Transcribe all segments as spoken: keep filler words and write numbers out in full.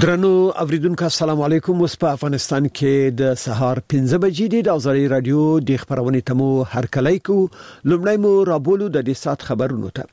درنو اوریدونکو السلام علیکم. اوس په افغانستان کې د سهار پنځه بجې دي. د ازاري رادیو د خبرونې تمو هر کله کو لومړی مو رابولو د دې سات خبرونو ته.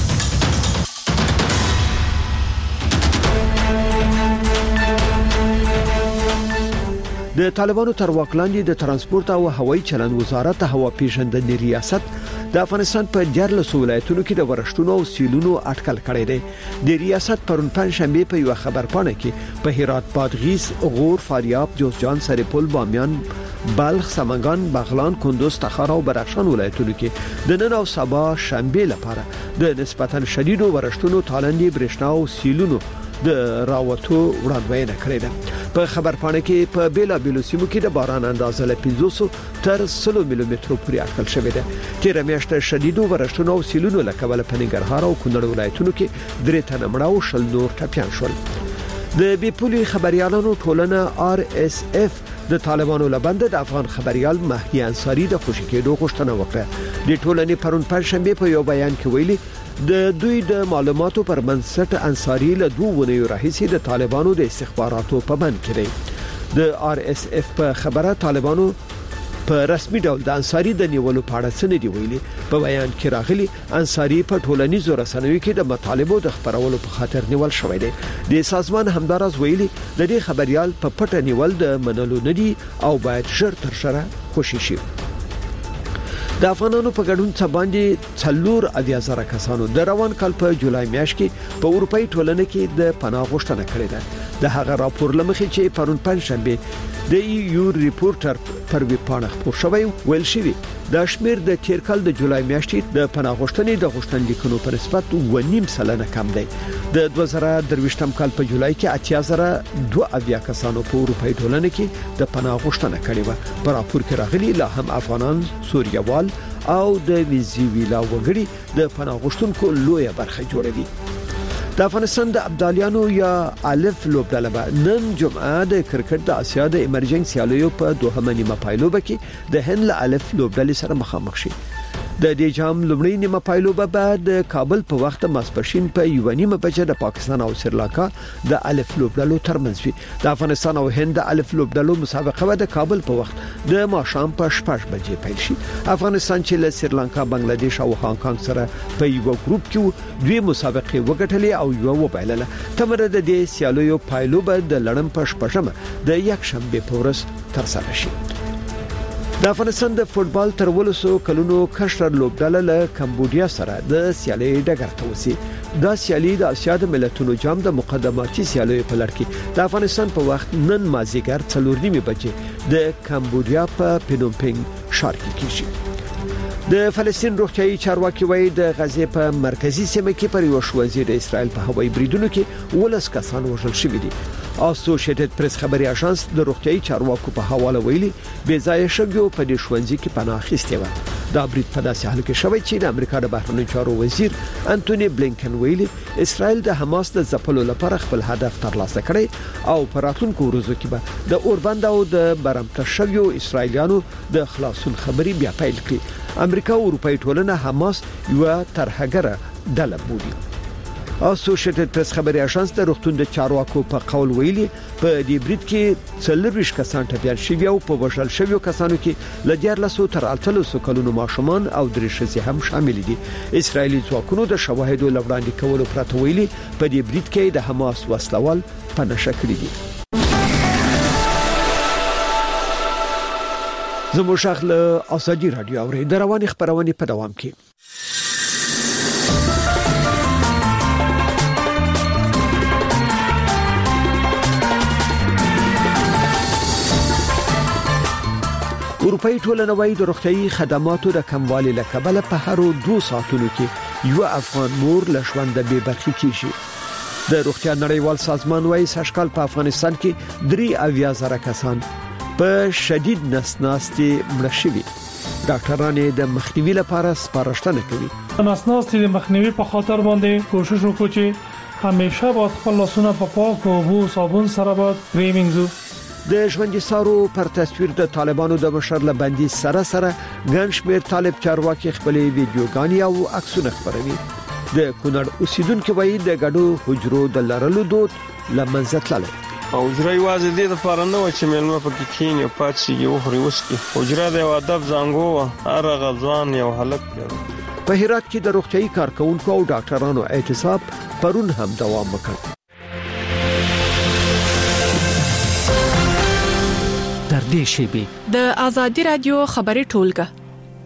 د طالبانو تر واک لاندې د ترانسپورت او هوایي چلند وزارت هوا پیژندنې ریاست د افغانستان په دیارلسو ولایتونو کې د ورښتونو او سیلونو اټکل کړی دی. د ریاست پرون پنځشنبه په یو خبرپاڼه کې په هرات، بادغیس، غور، فاریاب، جوزجان، سرپل، بامیان، بلخ، سمنگان، بغلان، کندوز، تخار او بدخشان ولایتونو کې د نن او سبا شنبه لپاره د نسبتا شدیدو ورښتونو، تالندې، برېښنا او سیلونو د راوتو وړاندوینه کړې ده. په خبرپاڼه کې په بیلا بیلو سیمو کې د باران اندازه له پنځوس تر سلو ملي مترو پورې اټکل شوې ده. تیر میاشت شدیدو ورښتونو او سیلونو له کبله په ننګرهار او کونړ ولایتونو کې درې تنه مړه او شل نور ټپيان شول. د بیپولي خبريالانو ټولنه آر اس اف د طالبانو لبند د افغان خبريال مهدي انصاری د خوشی کېدو غوښتنه وکړه. د ټولنې پرون پنځشنبه په یو بیان کې ویلي د دوی د معلوماتو پر بنسټ انصاری له دوه ونیو راهیسې د طالبانو د استخباراتو په بند کې دی. د آر اس اف په خبره طالبانو په رسمي ډول د انصاری د نیولو په اړه څه نه دی ویلي. په بیان کې راغلي انصاری په ټولنیزو رسنیو کې د مطالبو د خبرولو په خاطر نیول شوی دی. د سازمان همدارز ویلي د دې خبريال په پټه نیول د منلو نه دی او باید ژر تر ژره خوشي شي. د افغانانو په ګډون څخه باندې څلور اویا زره کسانو د روان کال په جولای میاشت کې په اروپאי ټولنه کې د پناه غوښتنه کړې ده. د هغه راپور لمخې چې پرون پنځشنبه د یو ریپورټر پر وی پاڼه خپور شوی ویل شوی د شمیر د تیر کال د جولای میاشتې د پناه غوښتنې د غوښتنلیکونو په نسبت و نیم سلنه کم دی. د دوه زره درویشتم کال په جولای کې اتیا زره دوه اویا کسانو په اروپאי ټولنه کې د پناه غوښتنه کړې و. په راپور کې راغلي لا هم افغانان، سوریوال او د ویزیویلا وګړي د پناه غوښتونکو لویه برخه جوړوي. د افغانستان د ابدالیانو یا الف لوبډله به نن جمعه د کرکټ د اسیا د ایمرجنسي سیالیو په دوهمه نیمه پایلوبه کې د هند له الف لوبډلې سره مخامخ شي. د دې جام لومړی نیمه پایلوبه به د کابل په وخت ماسپښین په یو نیمه بجې د پاکستان او سریلانکا د الف لوبډلو ترمنځ وي. د افغانستان او هند د الف لوبډلو مسابقه به د کابل په وخت د ماښام په شپږ بجې پیل شي. افغانستان چې له سریلانکا، بنگلاديش او هانګ کانګ سره په یو ګروپ کې دوی مسابقه وګټلې او یو وبایلله. تمره د دې سیالیو پایلوبه د لړم په شپږمه د یک شنبه په ورځ تر سره شي. د افغانستان د فوتبال تر ولسو کلونو کشر لوبډله له کمبودیا سره د سیالي ډګر ته وسی. دا سیالي د اسیا د ملتونو جام د مقدماتي سیالیو په لړ کې د افغانستان په وخت نن مازیګر څلور نیمه بجې د کمبودیا په پینومپنګ ښار کې کیږي. د فلسطین روغتيایي چارواکي وایي د غزې په مرکزی سیمه کې پر یو شوازي د اسرائیل په هوایي بریدونو کې ولس کسان وژل شوي دي. اسوسییټډ پریس خبري اژانس د روغتيایي چارواکو په حواله ویلي بې ځای شګو په دې شوونځي کې پناه اخیستې و. دا برید په داسې حال کې شوی چې د امریکا د بهرنیو چارو وزیر انټونی بلینکن ویلي اسرائیل د حماس د ځپلو لپاره خپل هدف ترلاسه کړی او په راتلونکو ورځو کې به د اوربند او د برمته شویو اسرائیلیانو د خلاصون خبري بیا پیل کړي. امریکا او اروپאי ټولنه حماس یو ترهګره ډله بولي. اسوسییټډ پریس خبري اژانس د روغتون د چارواکو په قول ویلي په دې برید کې څلور کسان ټپيان شوي او په وژل شویو کسانو کې ل دیارلسو تر اتلسو کلونو ماشومان او درې ښځې هم شامل دي. اسرایلی ځواکونو د شواهدو لوړاندې کولو پرته ویلي په دې برید کې د حماس وسلوال په نشه کړی دي. زموږ شغله ازادي رادیو اوري د رواني خبرونه په دوام کې. اروپאי ټولنه وايي د روغتيایي خدماتو د کموالي له کبله په هرو دوه ساعتونو کې یو افغان مور له ژوند بې برخې کیږي. د روغتیا نړیوال سازمان وايي سږکال په افغانستان کې درې اویا زره کسان په شدید نسناستي مړه شوي. ډاکټران د مخنیوي لپاره سپارښتنه کوي. نسناستي د مخنیوي په خاطر باندې کوشش وکړو چې همیشه باید خپل لاسونه په پاک او اوبو صابون سره باید پریمنځو. د ژوندۍ سارو پر تصویر د طالبانو د بشر لبندي سره سره ګڼ شمېر طالب چارواکي خپل ویډیوګانې او عکسونه خپروي. د کونړ اوسیدونکو وایي د ګډو حجرو د لرلو دود لمنځه تللی. او حجره یوازې دې لپاره نه و چې مېلمه پکې کښېني او پاڅېږي وخوري وڅښي. حجره د یو ادب زانګو وه. هر هغه ځوان یو هلک دی. په هرات کې د روغتیايي کارکونکو او ډاکټرانو اعتصاب پرون هم دوام وکړ. در دې شیبې د آزادي رادیو خبري ټولګه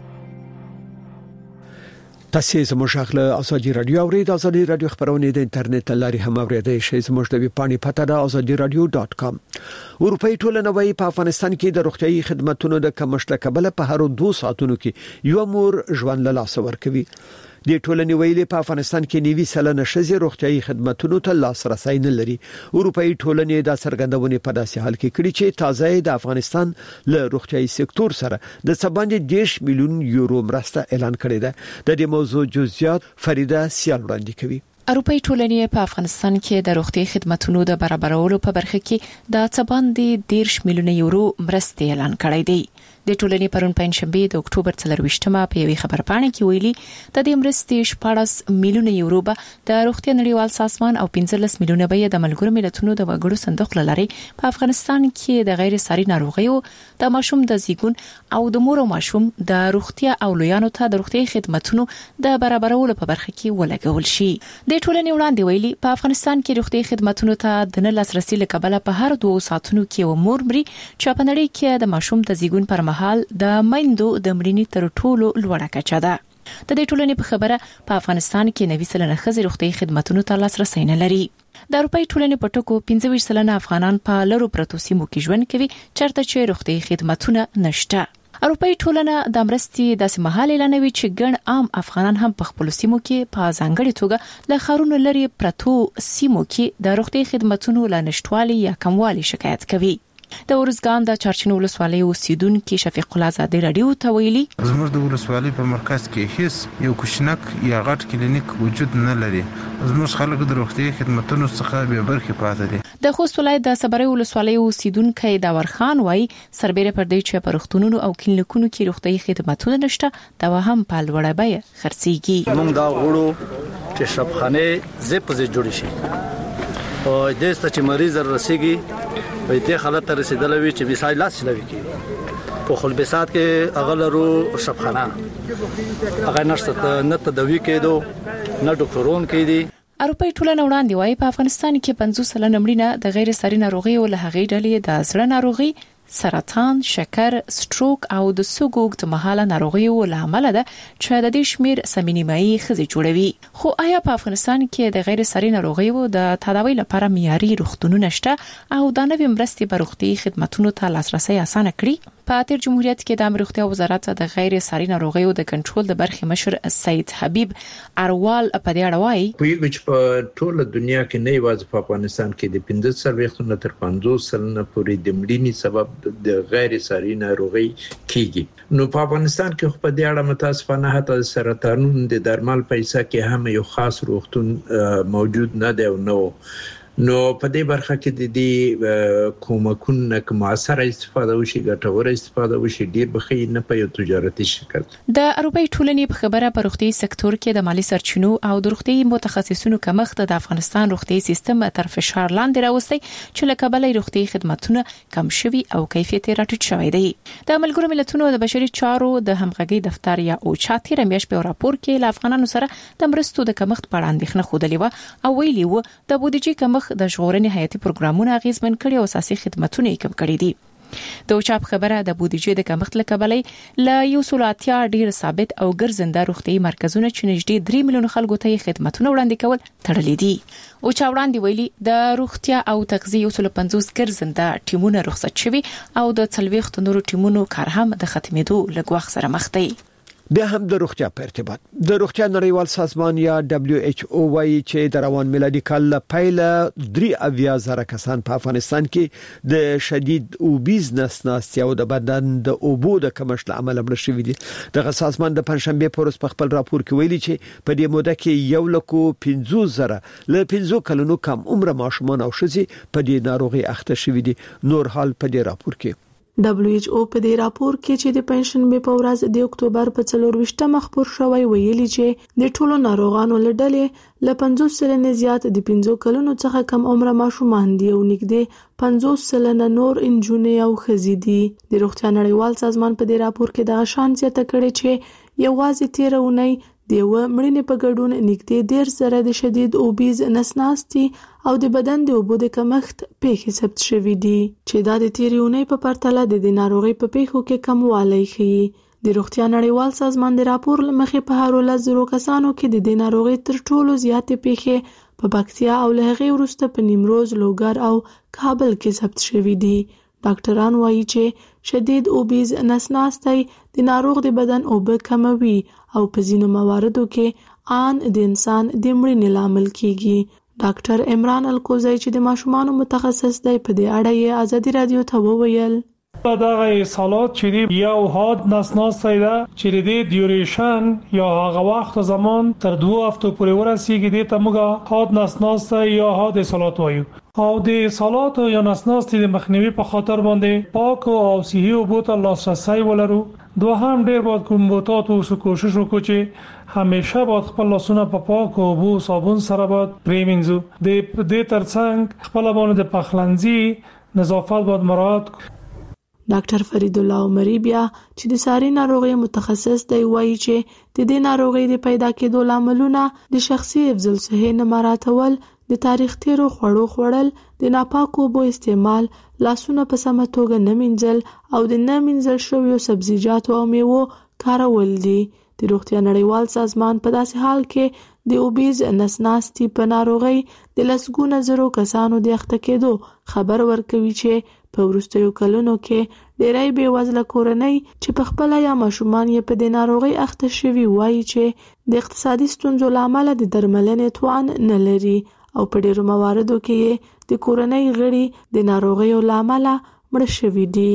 تاسو زموږ خپل ازادي رادیو او د ازادي رادیو خبرونه د انټرنیټ لاري هم اوریدئ شئ. زموږ د ویب پاڼې پته ده ازادي رادیو ډاټ کام. اروپאי ټولنه وايي په افغانستان کې د روغتيایي خدماتو د کمښت کبله په هر دوه ساعتونو کې یو مور ژوند له لاس ورکوي. د ټولنې ویلي په افغانستان کې نیوي سلنه شزي روغتيایي خدماتو ته لاسرسي نه لري. اروپאי ټولنې د سرګندونې په داسې حال کې کړي چې تازه د افغانستان له روغتيایي سکتور سره د سباندې دیش میلیون یورو مرسته اعلان کړې ده. د دې موضوع جزئیات فریده سیال وړاندې کوي. اروپאי ټولنې په افغانستان کې د روغتي خدماتو د برابرولو په برخه کې د سباندې دیش میلیون یورو مرسته اعلان کړې ده. د ټولنې پرون پنځشنبه د اکتوبر څلرويشتمه په یوې خبرپاڼه کې ویلي د دې مرستې شپږ میلیونه یورو به د روغتیا نړیوال سازمان او پنځلس میلیونه به د ملګرو ملتونو د وګړو صندوق لاري په افغانستان کې د غیر ساري ناروغیو د ماشوم د زیږون او د مور او ماشوم د روغتیا او لویانو ته د روغتي خدماتو د برابرولو په برخه کې ولګول شي. د ټولنې وړاندې ویلي په افغانستان کې روغتي خدماتو ته د نه لاسرسي لکبله په هر دوه ساعتونو کې و مور مري چې په نړۍ کې د ماشوم د زیږون پر حال د مایندو د مړینې تر ټولو لوړه کچه ده. د دې ټولنې په خبره په افغانستان کې نوي سلنه خزي روغتي خدماتو ته لاسرسي نه لري. د اروپאי ټولنې په ټکو پنځه ویشت سلنه افغانان په لرو پرتو سیمو کې ژوند کوي چرته چې روغتي خدماتو نشته. اروپאי ټولنه د مرستې د سیمهال اعلانوي چې ګڼ عام افغانان هم په خپل سیمو کې په ځانګړي توګه له خارونو لري پرتو سیمو کې د روغتي خدماتو لا نشټوالي یا کموالي شکایت کوي. د ورزګان د چارچینو ولسوالۍ اوسیدونکو شفیق الله زاده رادیو ته ویلي زموږ د ولسوالۍ په مرکز کې هیڅ یو کوچنک یا غټ کلینیک وجود نه لري. زموږ خلک د روغتي خدماتو څخه به برخه پاتې دي. د خوست ولایت د صبري ولسوالۍ اوسیدونکو د ورخان وای سربېره پر دې چې په روغتونونو او کلینیکونو کې روغتي خدماتو نشته دا هم په لوړه بیه خرڅيږي. موږ دا غوړو چې شپخانه زپ زې جوړ شي او د ست چې مریض رسیږي په دې حالت ته رسیدلوي چې مثال لاس شلوي کی په خلبسات کې اغلرو شپخانه هغه نشته نه تدوی کېدو نه ډاکټرون کې دي. اروپאי ټولنه وړاندې وايي په افغانستان کې پنځوس سلنه مړینه د غیر ساري ناروغیو له هغې ډلې د زړه ناروغي، سرطان، شکر، سټروک او د سګوګ د مهاله ناروغیو له امله ده چې د دې شمیر سمینیمایي خزي جوړوي. خو آیا په افغانستان کې د غیر ساري ناروغیو د تداوی لپاره معیاري روغتونونه شته او د نوې مرستې په روغتي خدماتو ته لاسرسي اسانه کړي؟ په تیر جمهوریت کې د روغتیا وزارت د غیر ساري ناروغیو د کنټرول د برخې مشر سید حبیب اروال په دې اړه وایي په یوه چې په ټوله دنیا کې نه یوازې په افغانستان کې د پنځه سلويختو تر پنځوس سلنه پورې د مړینې سبب د غیر ساري ناروغي کیږي. نو په افغانستان کې خو په دې اړه متاسفانه حتی سرطانونو د درمل پیسې کې هم یو خاص روغتون موجود نه دی او نو نو په دې برخه کې د دې کومکونه کوم اثر استفاده وشي ګټور استفاده وشي ډیر بخي نه په یو تجارتي شکل. د اروپאי ټولنې په خبره په روغتي سکتور کې د مالی سرچینو او د روغتي متخصصینو کمښت د افغانستان روغتي سیستم تر فشار لاندې راوستي چې لکه بلې روغتي خدماتونه کم شوي او کیفیت راټیټ شوی دی. د ملګرو ملتونو د بشري چارو د همغږي دفتر یا او چاتي رمیش په راپور کې ل افغانانو سره د مرستو د کمښت په اړه اندېښنه خوده لیوه او ویلي وو د بودیجې کمښت د ژغورنې حیاتي پروګرامونه اغیزمن کړي او اساسي خدماتونه یې کم کړي دي. د اوچاپ خبره د بودیجې د کمښت لکبلې ل یو سلاتیا ډیر ثابت او ګرځنده روغتي مرکزونه چې نږدې درې میلیون خلکو ته خدماتونه وړاندې کول تړلې دي. اوچا وړاندې ویلي د روغتیا او تغذیه یو سل پنځوس ګرځنده ټیمونه رخصت شوي او د څلويخت نورو ټیمونو کار هم د ختمېدو لګوخ سره مخ دی. بیا هم د روغتیا په ارتباط د روغتیا نړیوال سازمان یا دبليو ایچ او وايي چې د روان میلادي کال له پیله درې اویا زره کسان په افغانستان کې د شدید اوبیز نسناستیا او د بدن د اوبو د کمښت عمل مړ شوی دي. د سازمان د پنځشنبه پورس په خپل راپور کې ویلي چې په دې موده کې یو لکو پنځوس زره له پنځو کلونو کم عمر ماشومان او ښځې په دې ناروغي اخته شوی دي. نور حال په دې راپور کې دبليو ایچ او په دې راپور کې چې د پنځشنبه په ورځ د اکتوبر په څلور مخبر شوی ویلي چې د ټولو ناروغانو له ډلې له پنځوس سلنه زیات د پنځو کلونو څخه کم عمر ماشومان دي او نږدې پنځوس سلنه نور انجونې او ښځې دي. د روغتیا نړیوال سازمان په دې راپور کې دغه شان زیاته کړې چې یوازې تیر اونۍ د یو مړینې په ګډون نږدې ډېر زره د شدید اوبیز نسناستي او د بدن د اوبو د کمښت پیښې ثبت شوې دي چې دا د تیر اونۍ په پرتله د دې ناروغۍ په پیښو کې کموالی ښیي. د روغتیا نړیوال سازمان د راپور له مخې په هر ولس زرو کسانو کې د دې ناروغۍ تر ټولو زیاتې پیښې په پکتیا او له هغې وروسته په نیمروز، لوګر او کابل کې ثبت شوي دي. ډاکټران وایي چې شدید اوبیز نسناستی د ناروغ د بدن اوبه کموي او په ځینو مواردو کې آن د انسان د مړینې لامل کیږي. ډاکټر عمران الکوزی چې د ماشومانو متخصص دی په دې اړه یې ازادي رادیو ته وویل دغه اصالات چې یو حاد نسناستی ده چې د ډیوریشن یا هغه وخت زمان تر دوه هفتو پورې ورسیږي د ته موږ حاد نسناستی یا حاد اصالات وایو او د اصالات یا نسناستی د مخنیوي په خاطر باندې پاک او صحي اوبو ته لاسرسی ولرو. دوهم ډیر باید کوم بوتات او کوشش وکړو چې همیشه باید خپل لاسونه په پاک اوبو او صابون سره باید پریمنځو. د دې ترڅنګ خپل باندې د پخلنځي نظافت باید مراعات کړو. ډاکټر فرید الله عمری بیا چې د ساري ناروغي متخصص دی وایي چې د دې ناروغي د پیدا کېدو لاملونه د شخصي حفظ الصحه نه مراعاتول، د تاریخ تیرو خوړو خوړل، د ناپاکو اوبو استعمال، لاسونه په سمه توګه نه مینځل او د نه مینځل شویو سبزیجاتو او میوو کارول دي. د روغتیا نړیوال سازمان په داسې حال کې د اوبیز نسناستي په ناروغي د لسګونه زرو کسانو د اخته کېدو خبر ورکوي چې په وروستیو کلونو کې ډېری بېوزله کورنۍ چې په خپله یا ماشومان یې په دې ناروغۍ اخته شوي وایي چې د اقتصادي ستونزو له امله د درملنې توان نه لري او په ډېرو مواردو کې یې د کورنۍ غړي د ناروغیو له امله مړه شوي دي.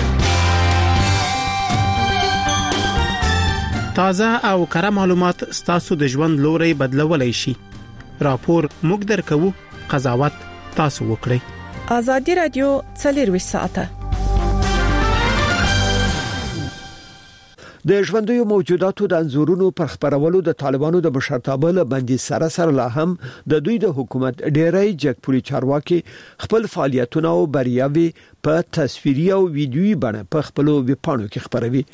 تازه او کره معلومات ستاسو د ژوند لوري بدلولای شي. راپور موږ درکو، قضاوت تاسو وکړئ. ازادي رادیو څلور ساعته د ژوندیو موجوداتو د انزورونو پر خبرولو د طالبانو د مشرتابه له بندي سره سره لا هم د دوی د حکومت ډیری جګپوري چارواکي خپل فعالیتونه او بریاوي په تصویري او ویډیويي بڼه په خپل ویبپاڼو کې خبروي.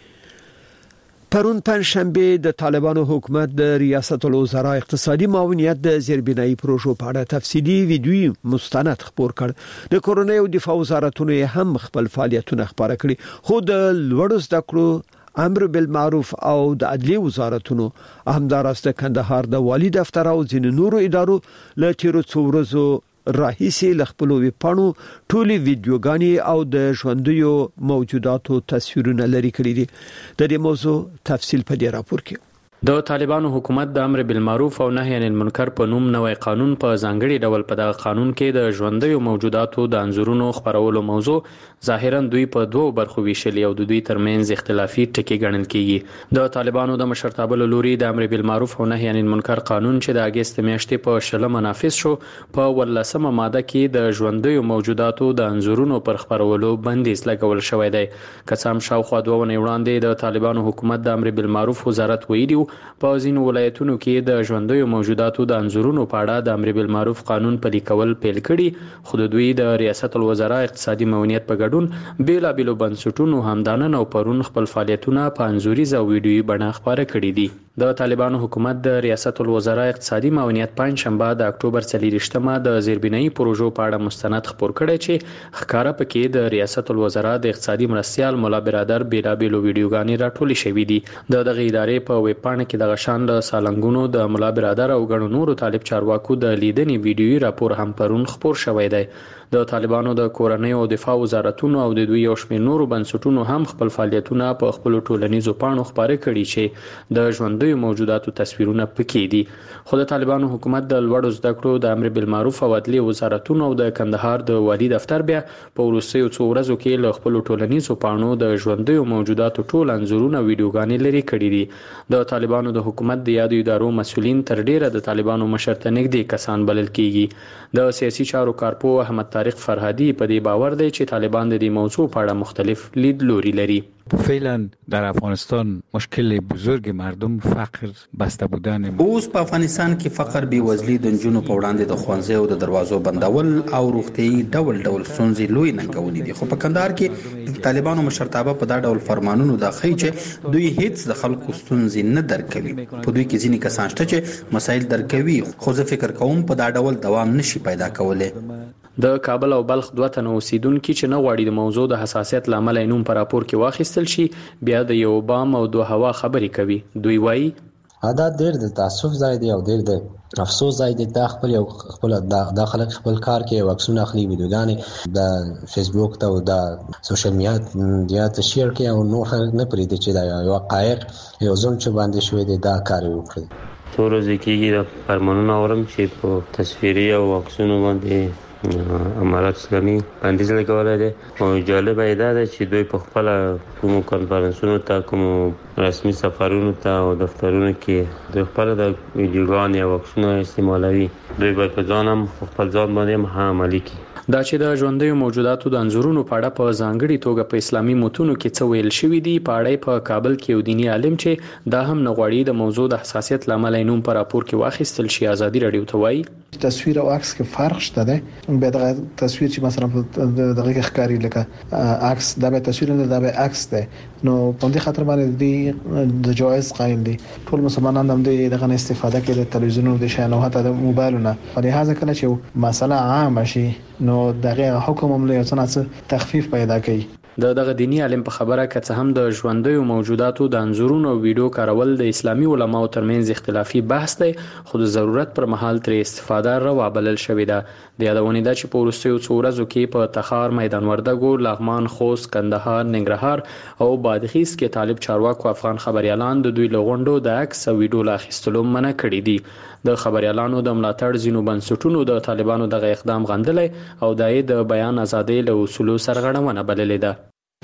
پرون پنځشنبه د طالبانو حکومت د ریاست الوزرا اقتصادي معاونیت د زیربنایي پروژو په اړه تفصیلي ویډیويي مستند خبر کړ. د کورونی او دفاع وزارتونو هم خپل فعالیتونه خبره کړي، خو د لوړو زده کړو امر بالمعروف او د عدلي وزارتونو همدارسته کندهار د والی دفتر او ځینو نورو ادارو له تیرو څو ورځو راهیسي لخپلو ویپانو ټولي ویډیوګانی او د ژوندیو موجوداتو تصویرونه لري کړی دي. د دې موضوع تفصیل په دې راپور کې. د طالبانو حکومت د امر بالمعروف او نهي عن المنکر په نوم نوې قانون په ځانګړي ډول په دغه قانون کې د ژوندیو موجوداتو د انزورونو خبرولو موضوع ظاهرا دوی په دوه برخو ویشلې او د دوی ترمنځ اختلافي ټکي ګڼل کیږي. د طالبانو د مشرتابه لوري د امر بالمعروف او نهي عن المنکر قانون چې د اگست میاشتې په شلمه نافذ شو په ولسمه ماده کې د ژوندیو موجوداتو د انزورونو پر خبرولو بندیز لګول شوی دی. کڅام شاوخوا دوه ونې وړاندې د طالبانو حکومت د امر بالمعروف وزارت ویلي په ځینو ولایتونو کې د ژوندیو موجوداتو د انزورونو په اړه د امر بالمعروف قانون پلي کول پیل کړي، خو د دوی د ریاست الوزرا اقتصادي معاونیت په ګډون بیلابېلو بنسټونو همدانن او پرون خپل فعالیتونه په انزوريز او ویډیويي بڼه خبره کړي دي. د طالبانو حکومت د ریاست الوزرا اقتصادي معاونیت پنځشنبه د اکتوبر څلورویشتمه د زیربنایي پروژو په اړه مستند خبر کړی چې ښکارا پکې د ریاست الوزرا د اقتصادي مرستيال مولا برادر بیلابېلو ویډیوګانې راټولې شوې دي. د دغه ادارې په ویب پاڼه کې د غشان له سالنګونو د مولا برادر او غړو نورو طالب چارواکو د لیدنې ویډیويي راپور هم پرون خبر شوی دی. د طالبانو د کورنۍ او دفاع وزارتونو او د دوی یو شمېر نورو بنسټونو هم خپل فعالیتونه په خپل ټولنیزو پاڼو خبرې کړي چې د ژوندیو موجوداتو تصویرونه پکې دي. خو د طالبانو حکومت د لوړو زده کړو د امر بالمعروف او عدلي وزارتونو او د کندهار د والی دفتر بیا په وروستیو څو ورځو کې له خپل ټولنیزو پاڼو د ژوندیو موجوداتو ټول انزورونه ویډیوګانې لري کړي دي. د طالبانو طالبانو د حکومت د یادو ادارو مسؤلین تر ډیره د طالبانو مشرته نږدې کسان بلل کیږي. د سیاسي چارو کارپوه احمد طارق فرهادي په دې باور دی چې طالبان د دې موضوع په اړه مختلف لیدلوري لري. فعلا در افغانستان مشکل بزرگ مردم فقر بسته بودن. اوس په افغانستان کې فقر، بیوزلي، د نجونو په وړاندې د ښوونځیو د دروازو بندول او روغتیايي ډول ډول ستونزې لوی ننګونې دي. خو په کندهار کې د طالبانو مشرتابه په دا ډول فرمانونو دا ښیي چې دوی هیڅ د خلکو ستونزې نه درک کوي. په دوی کې ځینې کسان شته چې مسایل درک کوي، خو زه فکر کوم په دا ډول دوام نشي پیدا کولی. د کابل او بلخ دوه تنه اوسیدونکي چې نه غواړي د موضوع د حساسیت لامل نوم پر راپور کې واخیستل شي، بیا د یو بام او دوه هوا خبرې کوي. دوی وایي دا ډېر د تاسف ځای دی او ډېر د افسوس ځای دی. دا خپل یو خپل د خلک خپل کار کې وکسونه اخلي، ویډیوګانې د فیسبوک ته او د سوشل میډیا ته شیر کوي او نور خلک نه پرېږدي چې دا یو حقایق یو ځل چې باندې شوی دی دا کار وکړي. څو ورځې کېږي د فرمانونه اورم چې په تصویري او عکسونو باندې امارات اسلامي بندیز لګولی دی. او جالبه یې دا ده چې دوی په خپله کومو کنفرانسونو ته، کومو رسمي سفرونو ته او دفترونو کې دوی خپله د ویډیوګانې او عکسونه استعمالوي. دوی باید په ځان هم خپل ځان باندې هم عملي کړي. دا چې د ژوندیو موجوداتو د انځورونو په اړه په ځانګړي توګه په اسلامي متونو کې څه ویل شوي دي، په اړه په کابل کې یو دیني عالم چې دا هم نه غواړي د موضوع د حساسیت لامل نوم په راپور کې واخیستل شي، ازادي رادیو ته وایي تصویر او عکس کې فرق شته ده. به دغه تصویر چې مثلا دغه کې ښکاری لکه عکس، دا به تصویر نه، دا به عکس ده. نو په دې خاطر باندې دی د جواز قائل دي. ټول مسلمانان هم دغه استفاده کوي د تلویزیون او د شانو حتی د موبایلونو. په لحاظ کله چې مسله عام شي نو دغه حکم هم له څه تخفیف پیدا کوي. د دغه دینی عالم په خبره که څه هم د ژوندیو موجوداتو د انځورونو او ویډیو کارول د اسلامي علماو ترمنځ اختلافي بحث دی، خو د ضرورت پر مهال ترې استفاده روا بلل شوې ده. د یادونې ده چې په وروستیو څو ورځو کې په تخار، میدان وردګو، لغمان، خوست، کندهار، ننګرهار او بادغیس کې طالب چارواکو افغان خبريالان د دوی له غونډو د عکس او ویډیو لا اخیستلو منع کړي دي. د خبريالانو د ملاتړ ځینو بنسټونو د طالبانو دغه اقدام غندلی او دا یې د بیان ازادۍ له اصولو سرغړونه بللې ده.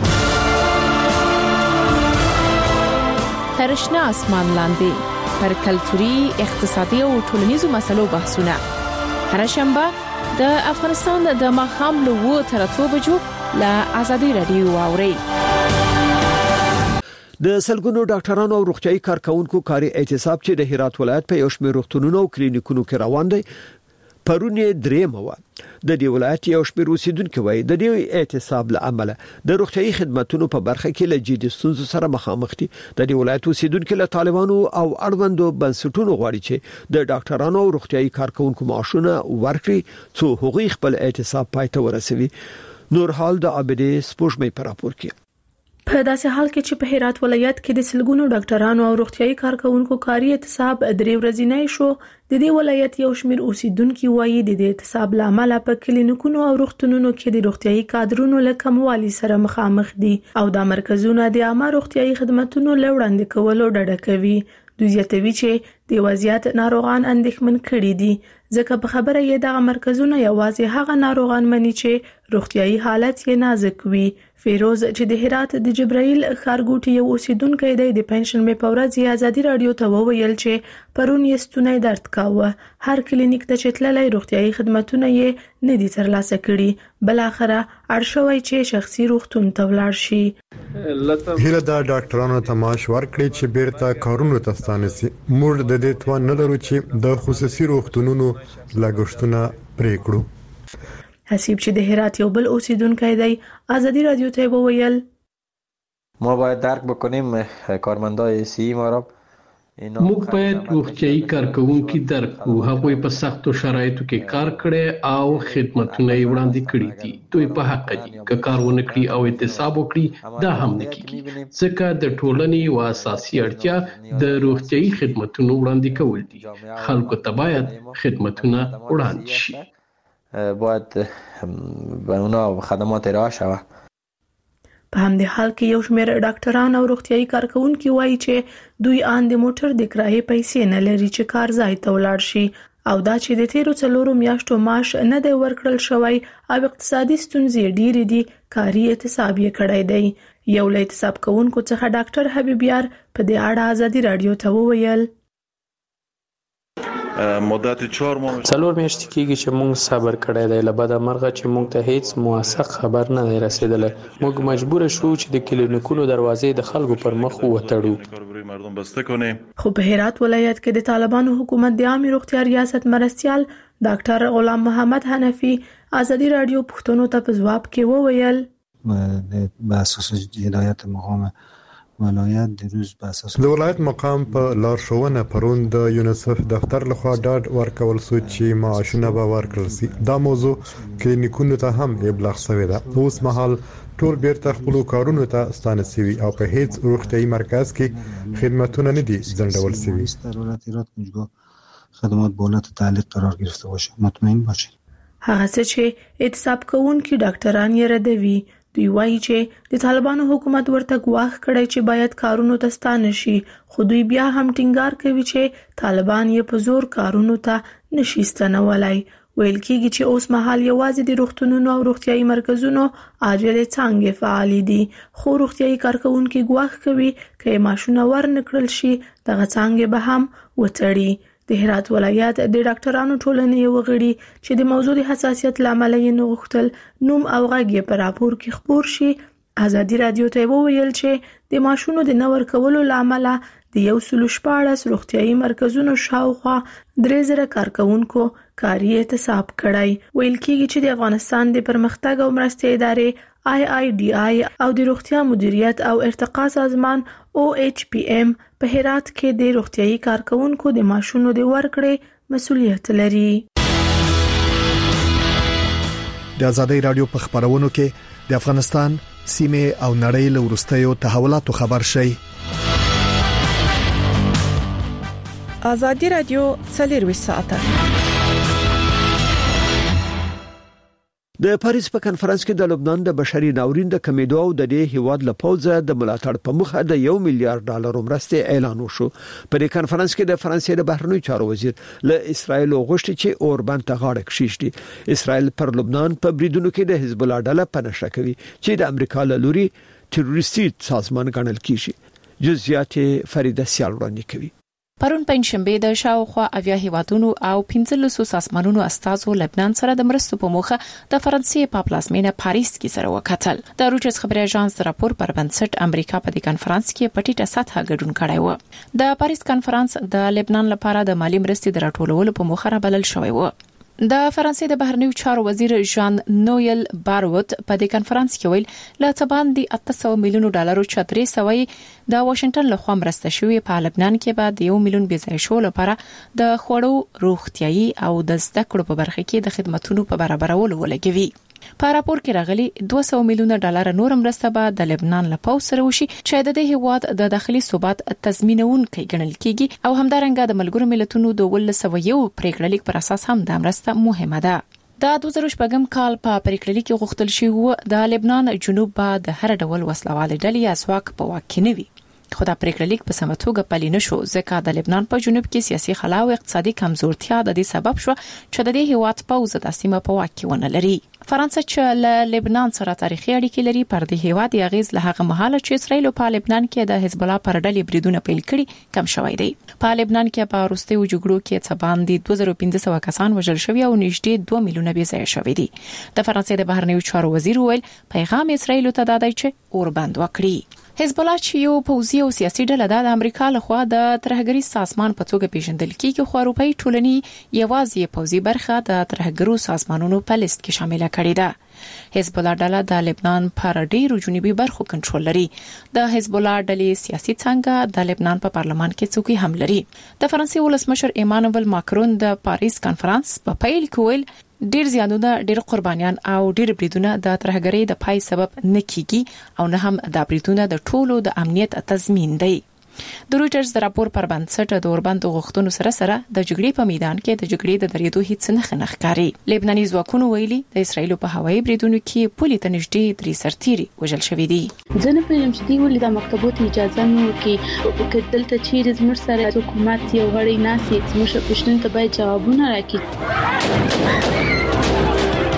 ترشنه اسمان لاندې پر کلتوري، اقتصادي او ټولنیزو مسلو بحثونه هر شنبه د افغانستان د ماښام له اوه تر اتو بجو له ازادي رادیو واوري. د سلګونو ډاکټرانو او روغتيایي کارکونکو کاري اعتصاب چې د هرات ولایت په یو شمېر روغتونونو او کلینیکونو کې روان دی پرونی درېمه و. د دې ولایت یو شمېر اوسیدونکو وایي د دې اعتصاب له امله د روغتيایي خدماتو په برخه کې له جدي ستونزو سره مخامخ دي. د دې ولایت اوسیدونکو له طالبانو او اړوندو بنسټونو غواړي چې د ډاکټرانو او روغتيایي کارکونکو معاشونه ورکړي څو هغوی خپل اعتصاب پای ته ورسوي. نورحال د عابدې سپوږمۍ په راپور کې. په داسې حال کې چې په هرات ولایت کې د سلګونو ډاکټرانو او روغتيایي کارکونکو کاري اعتصاب درې ورځې شو، د دې ولایت یو شمېر اوسیدونکو وایي د دې اعتصاب لامل په کلینیکونو او روغتونونو کې د روغتيایي کادرونو له کموالي سره مخامخ دي او د مرکزونو د عامه روغتيایي خدماتو لوړاندې کولو ډډه کوي. دوی زیاتوي چې د وضعیت ناروغان اندېښمن کړي دي، ځکه په خبره یې دغه مرکزونه یوازې هغه ناروغان مني چې روغتيایي حالت یې نازک وي. فیروز چې د هرات د جبرائیل ښارګوټي یو اوسیدونکی دی، د پنځشنبه په ورځ ازادي رادیو ته وویل چې پرون یې ستونی درد کاوه. هر کلینیک ته چې تللی روغتيایي خدماتونه یې نه دي ترلاسه کړي. بل اخره اړ شوی چې شخصي روغتون ته ولاړ شي. هیله دا ډاکټرانو ته معاش ورکړي چې بیرته کارونو ته ستانه شي. موږ د دې توان نه لرو چې د خصوصي روغتونونو لګښتونه پرې کړو. حسیب چې د هرات یو بل اوسیدونکی دی، ازادي رادیو ته وویل ما باید درک بکنیم کارمندای سی ما را موږ باید روغتيایي کارکونکو درک کړو. هغوی په سختو شرایطو کې کار کړی او خدماتونه یې وړاندې کړي دي. دوی په حق دي که کار ونه کړي او اعتصاب وکړي، دا هم نه کیږي، ځکه د ټولنې یو اساسي اړتیا د روغتيایي خدماتو وړاندې کول دي. خلکو ته باید خدماتونه وړاندې شي. باید به اونا خدمات ارائه شوه. په همدې حال کې یو شمېر ډاکټران او روغتيایي کارکونکو وایي چې دوی آن د موټر د کرایې پیسې نه لري چې کار ځای ته ولاړ شي او دا چې د تیرو څلورو میاشتو معاش نه دی ورکړل شوی او اقتصادي ستونزې ډېرې دي، کاري اعتصاب یې کړی دی. یو له اعتصاب کوونکو څخه ډاکټر حبیب یار په دې اړه ازادي رادیو ته وویل مدت چهار ماه څلور میاشتې کېږي چې موږ صبر کړی دی، له بده مرغه چې موږ ته هیڅ موثق خبر نه دی رسیدلی. موږ مجبور شو چې د کلینیکونو دروازې د خلکو پر مخ وتړو. خو په هرات ولایت کې د طالبانو حکومت د عامه روغتیا ریاست مرستیال ډاکټر غلام محمد حنفي ازادي رادیو پښتنو ته په ځواب کې وویل به اساس هدایت مقام ولایت د روز په اساس د ولایت مقام په لارښوونه پرون د یونیسف دفتر لخوا ډاډ ورکول شو چې معاشونه به ورکړل شي. دا موضوع کلینیکونو ته هم ابلاغ شوی ده. اوس مهال ټول بیرته خپل کارونو ته ستانه شوي او په هیڅ روغتیايي مرکز کې خدماتونه نه دي ځنډول شوي. ضرورت ایراد کنجگاه خدمات به حالت تعلیق قرار گرفته باشه. مطمئن باشید. هغه څه چې اعتصاب کوونکي ډاکټران یې ردوي. دوی وایي چې د طالبانو حکومت ورته ګواښ کړی چې باید کارونو ته ستانه شي، خو دوی بیا هم ټینګار کوي چې طالبان یې په زور کارونو ته نشي ستنولای. ویل کېږي چې اوس مهال یوازې د روغتونونو او روغتیايي مرکزونو عاجلې څانګې فعالې دي، خو روغتیايي کارکونکي ګواښ کوي که معاشونه ورنکړل شي دغه څانګې به هم وتړي. د هرات ولایت د ډاکټرانو ټولنې یو غړي چې د موضوع د حساسیت لامل یې نه غوښتل نوم او غږ یې په راپور کې خپور شي، ازادي رادیو ته وویل چې د معاشونو د نه ورکولو لامل د یو سل شپاړس روغتیايي مرکزونو شاوخوا درې زره کارکونکو کاري اعتصاب کړی. ویل کېږي چې د افغانستان د پرمختګ او مرستې ادارې آی آی ډي آی او د روغتیا مدیریت او ارتقا سازمان او ایچ پی ایم په هرات کې د روغتیايي کارکونکو د معاشونو د ورکړې مسؤلیت لري. د ازادي رادیو په خبرونو کې د افغانستان سیمه او نړۍ له وروستیو تحولاتو خبر شي. ازادي رادیو څلور ساعته د پاریس په کنفرانس کې د لبنان د بشري ناورین د کمیدو او د دې هیواد له پوزه د ملاتړ په مخه د یو میلیارډ ډالر مرستې اعلان وشو. په دې کنفرانس کې د فرانسې د بهرنیو چارو وزیر له اسرایل غوښتي چې اوربان ته غاړه کښیږدي. اسرایل پر لبنان په بریدونو کې د حزب الله ډله پنهشه کوي چې د امریکا له لوري تروریستي سازمان ګڼل کیږي. جزئیات فریده سیال وړاندې کوي. پرون پنځشنبه د شاوخوا اویا هیوادونو او پنځلسو سازمانونو استازو لبنان سره د مرستو په موخه د فرانسې په پلازمینه پاریس کې سره وکتل. د رویټرز خبري اژانس راپور پر بنسټ امریکا په دې کنفرانس کې په ټیټه سطحه ګډون کړی و. د پاریس کنفرانس د لبنان لپاره د مالی مرستې د راټولولو په موخه رابلل شوی و. د فرانسې د بهرنیو چارو وزیر ژان نویل باروت په دې کنفرانس کې ویل لا تباندي اته سوه میلیون ډالر او چتري سوي د واشنگټن له خوا مرسته شوی په لبنان کې بعد یو میلیون بيځای شو لپاره د خوړو روغتيایي او د زده کړو په برخه کې د خدماتو په برابرولو ولګوي. په راپور کې راغلي دوه سوه میلیون ډالر نور مرسته به د لبنان له پوز سره وشي چې د دې هیواد د داخلي ثبات تضمینونکي ګڼل کیږي او همدارنګه د ملګرو ملتونو د ولس یو پریکړه لیک پر اساس هم د مرسته مهمه ده. د دوه زره شپږم کال په پریکړه لیک غوښتل شوی د لبنان جنوب به د هر ډول وسلوال ډلې اسواق په واک کې نه وي. خو دا پریکړه لیک په سمتوګه پلي نشو ځکه د لبنان په جنوب کې سیاسي خلا او اقتصادي کمزورتیا د دې سبب شو چې د دې هیواد پوز د سیمه په واک کې ونه لري. فرانسې چې له لبنان سره تاریخي اړیکې لري پر دې هیواد یې غیز له هغه مهاله چې اسرائیل په لبنان کې د حزب الله پر ډلې بریدونه پیل کړي کم شوی دی. په لبنان کې په وروستیو جګړو کې څه باندې دوه زره پنځه سوه کسان وژل شوي او نږدې دوه میلیونه بې ځایه شوي دي. د فرانسې د بهرنیو چارو وزیر ویل پیغام اسرائیل ته دا دی چې اور بند وکړي. حزب الله چې یو پوځي او سیاسي ډله ده د امریکا لخوا د ترهګري سازمان په توګه پیژندل کیږي خو اروپאי ټولنې یوازې پوځي برخه د ترهګرو سازمانونو په لیست کې شامل کړي ده. حزب الله ډله د لبنان پر ډیرو جنوبي برخو کنټرول لري. د حزب الله ډلې سیاسي څنګه د لبنان په پارلمان کې څوکۍ هم لري. د فرانسې ولسمشر ایمانوئل ماکرون د پاریس کنفرانس په پیل کې ویل ډیر زیانونه ډیر قربانيان او ډیر بریدونه د ترهګرۍ د پای سبب نه کیږي او نه هم د بریدونه د ټولو د امنیت تضمین دی. د رویټرز د راپور پر بنسټ د اوربند غوښتنو سره سره د جګړې په میدان کې د جګړې د درېدو هیڅ نه ښکاري. لبناني ځواکونو ویلي د اسرایل په هوایي بریدونو کې پولي ته نږدې درې سرتیري وژل شوي دي. ځنه په یم چې دی ولې د مکتبونو اجازه نه ورکړي دلته چیرې زموږ سره حکومت یو غړي ناسي زموږ پښتون ته باید جوابونه راکړي.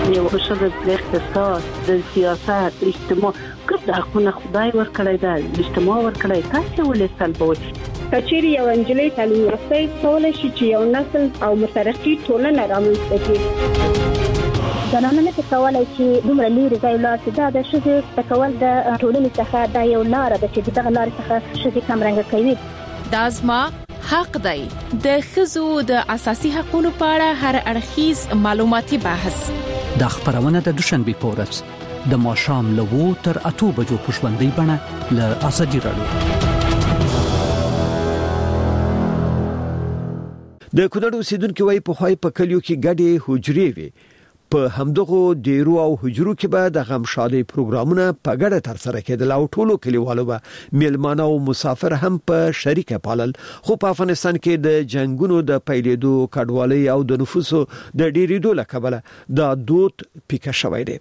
یو بشر د اقتصاد د سیاست د اجتماع کوم د حقونو خدای ورکړی دا اجتماع ورکړی تاسو ولې سلبوي کچېری یو انجلۍ تعلیم یافته کولای شي چې یو نسل او مترقي ټولنه رامنځته کړي. زنانه نه کولای چې دومره لري ځای لا چې دا د شذ تکول د ټولنې څخه دا یو لار ده چې دغه لار څخه شذ کمرنګ کوي. دا زما حق دی. د خزو د اساسي حقوقو په اړه هر اړخیز معلوماتي بحث د خبرونه د دوشنبه پورس د ماشام لوو تر اته بجو پښوندې بڼه له اساجي راډیو. د کونړ اوسیدونکو وايي په خوای په کلیو کې ګډې حجرې وي. په همدغه ډیرو او حجرو کې به د غم شادي پروګرامونه په ګډه تر سره کېدل او ټولو کلیوالو به میلمانه او مسافر هم په شریکه پالل. خو په افغانستان کې د جنگونو د پیلېدو کډوالۍ او د نفوسو د ډیریدو لکبله دا دود پیکه شوی دی.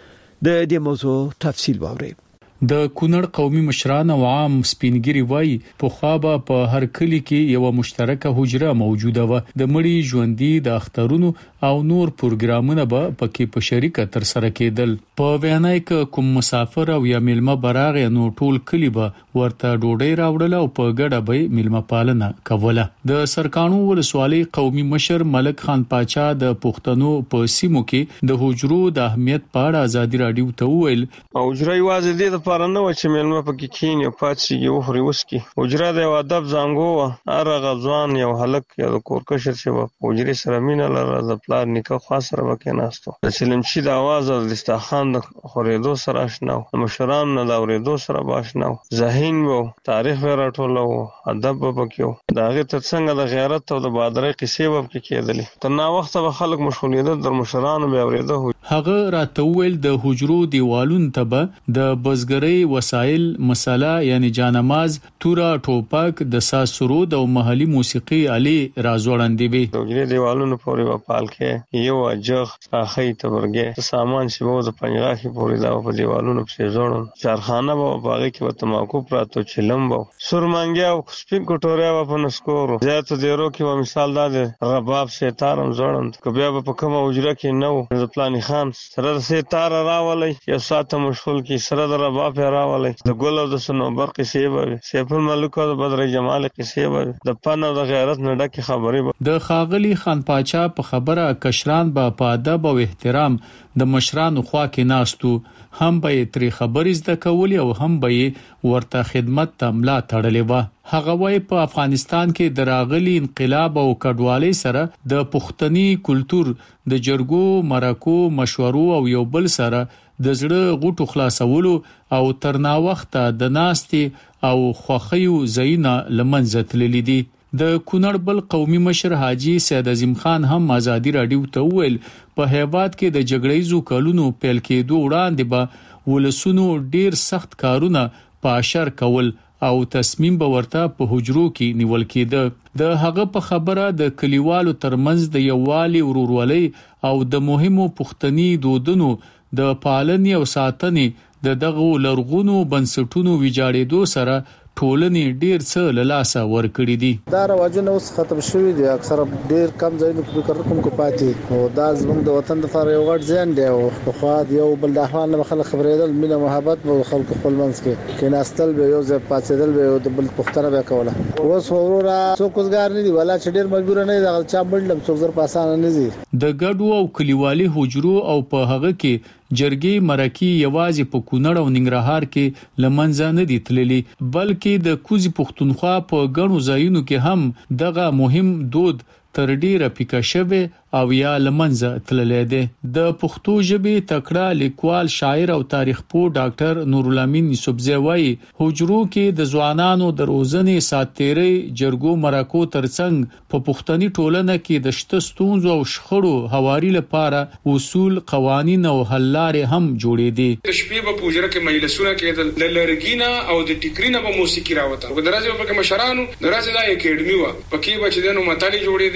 د دې موضوع تفصیل واورئ. د کونړ قومي مشران او عام سپینګری وای په خوابه په هر کلی کې یو مشترکه حجره موجوده و. د مړي ژوندۍ د اخترونو او نور پروګرامونه به پکې په شریکه تر سره کېدل. په وینای کې کوم مسافر او یا میلمه براغ نو ټول کلی به ورته ډوډۍ راوړل او په ګډه به میلمه پالنه کوله. د سرکانو ولسوالۍ قومي مشر ملک خان پاچا د پښتنو په سیمو کې د حجرو د اهمیت په اړه ازادي راډیو ته وویل. حجره یوازې د پرنه و چې ملما پکې کین یو پاتشي یو خوري وسکی. حجره د ادب زنګو هر غزوان یو هلک یا د کورکشر چې په حجره سره مینه لره د پلار نیکه خاص سره وکیناستو. د چلمشي د आवाज او د استخوان د خورېدو سره آشنا و. مشران نه د اورېدو سره باشنا و. ذهین وو تاریخ ورټولو ادب وبکیو. داغه ترڅنګ د غیرت او د بادرې قصې وب کې کېدلې. تر نا وخت به خلک مشغولیدل در مشران به اورېدو. هغه راته ویل د حجرو دیوالون ته به د بزګر وسایل مساله یعنی جانماز تورا ټوپک د ساز سرود او محلي موسیقي علي رازوړندې وي. د دیوالونو پورې په پال کې یو اجغ اخی تبرګه سامان چې وو د پنځغاخي پورې دا په دیوالونو په زوړن چارخانه وو باغې کې وته ماکو پراتو چلم وو سرمنګیا او سپین کوټوریا په نسکورو زیات دیرو کې و مثال دا رباب ستارم زوړن کبه په کومه وجره کې نو د پلان خان سره ستار راولې یو ساته مشغول کې سره د رباب راولې د ګل او د سنوبر قصې به سیف الملک او د بدر جمال قصې به د پن او د غیرت نه ډکه خبرې به. د خاغلی خان پاچا په خبره کشران به په ادب او احترام د مشرانو خوا کې ناستو. هم به تری خبرې زده کول او هم به ورته خدمت ته ملا تړلې و. هغه وای په افغانستان کې د راغلي انقلاب او کډوالۍ سره د پښتني کلچر د جرګو مرکو مشورو او یو بل سره د زړه غوټو خلاصولو او ترنا وخت د ناستي او خوخیو زینا لمنځه تللی دي. د کونړ بل قومي مشر حاجی سید عظیم خان هم ازادي راډیو ته ویل په هیواد کې د جګړې زو کلونو پیل کېدو وړاندې به ولسونو ډیر سخت کارونه په اشر کول او تصمیم به ورته په حجرو کې نیول کېده. د هغه په خبره د کلیوالو ترمنځ د یووالي ورورولۍ او د مهمو پښتني دودونو د پالنې او ساتنې د دغه لرغونو بنسټونو ویجاړېدو سره ټولنې ډیر څه له لاسه ورکړي دي. دا رواجونه اوس ختم شوي دي. اکثره ډیر کم ځایونه په فکر کوم کو پاتې او دا زموږ د وطن لپاره یو غټ زیان دی. او په خوا یو بل د احوال نه خلک خبرېدل مینه محبت او خلکو خپل منځ کې کیناستل به یو ځای پاتېدل به د بل پښتنه به کوله. اوس ورورا څوک وزګار نه دی ولا چې ډیر مجبور نه دی چا بلډم څوک زر پاسانه نه دي. د ګډو او کلیوالي حجرو او په هغه کې جرګي مرکی یوازې په کونړ او ننګرهار کې لمنځه نه دي تللي بلکې د کوزي پښتونخوا په ګڼو ځایونو کې هم دغه مهم دود تر ډیره پیکه شوه او یا لمنځه تللی دی. د پښتو ژبې تکړه لیکوال شاعر او تاریخ پوه ډاکټر نور الامین یوسفزی وایي حجرو کې د ځوانانو د روزنې ساتيري جرګو مرکو ترڅنګ په پښتني ټولنه کې د شته ستونزو او شخړو هواري لپاره اصول قوانين او حل لارې هم جوړې دي. شپې په حجره کې مجلسونه کېدل د لرګینا او د ټیکرینا په موسیقي راوته. په درازه په مشرانو درازه د اکیډمي و پکې بچ دنو متالي جوړې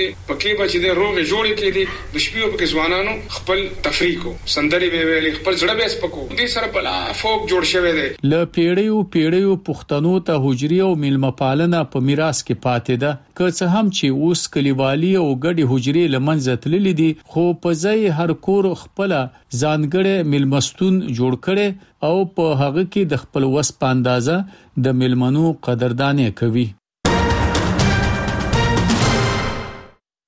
کېدې پکې بچ دې روغ جوړې کېدې د شپې په کې ځوانانو خپل تفریقو سندري به ویلي خپل ځړه به سپکو دې سره بلا فوق جوړ شوی دی ل پیړیو پیړیو پښتنو ته حجري او میلمه پالنه په میراث کې پاتې ده که څه هم چې اوس کلیوالي او ګډي حجري لمنځه تللې دي خو په ځای هر کور خپل ځانګړي میلمستون جوړ کړي او په هغه کې د خپل وس په اندازه د میلمنو قدرداني کوي